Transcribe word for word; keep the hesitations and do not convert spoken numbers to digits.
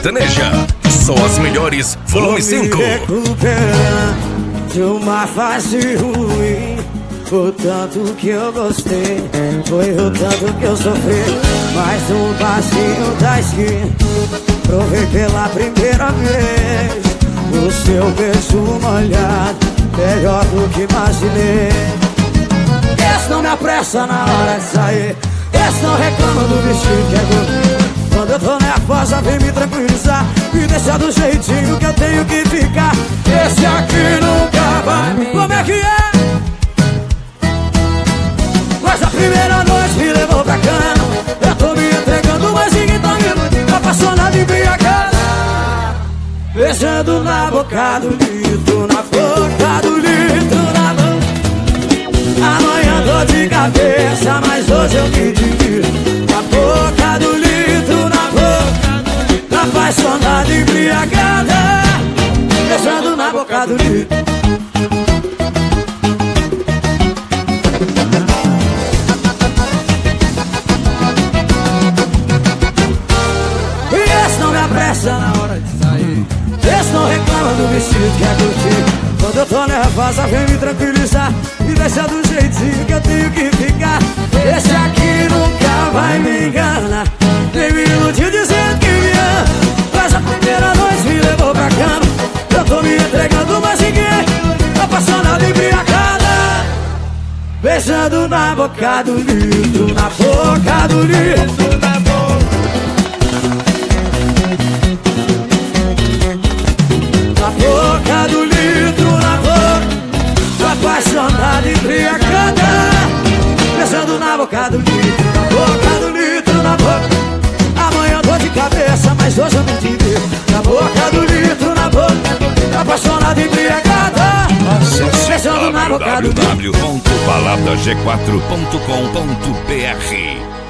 sertaneja. Só as melhores, volume cinco. De uma fase ruim, o tanto que eu gostei, foi o tanto que eu sofri. Mais um passinho da esquina, provei pela primeira vez o seu beijo molhado, melhor do que imaginei. Esse não me apressa na hora de sair, esse não reclama do vestido que é gordo. Quando eu tô nervosa vem me tranquilizar, me deixar do jeitinho que eu tenho que ficar. Esse aqui nunca vai me... Como é que é? Mas a primeira noite me levou pra cama, eu tô me entregando, mas ninguém tá me apaixonado, embriagado, beijando na boca do litro, na boca do litro, na boca. Amanhã tô de cabeça, mas hoje eu me divido. Na boca do litro, na boca, apaixonada, embriagada, beijando na boca do litro. Na hora de sair, esse não reclama do vestido que é curtir. Quando eu tô nervosa vem me tranquilizar, me deixa do jeitinho que eu tenho que ficar. Esse aqui nunca vai me enganar, nem me iludir dizendo que me ama. Mas a primeira noite me levou pra cama, eu tô me entregando, mas ninguém, apaixonada, embriagada, beijando na boca do litro, na boca do litro, na boca. Na boca do litro, na boca, apaixonada, embriagada, beijando na boca do litro, na boca do litro, na boca. Amanhã eu tô de cabeça, mas hoje eu me divido. Na boca do litro, na boca, apaixonada, embriagada, beijando na boca do litro. w w w ponto balada g quatro ponto com ponto b r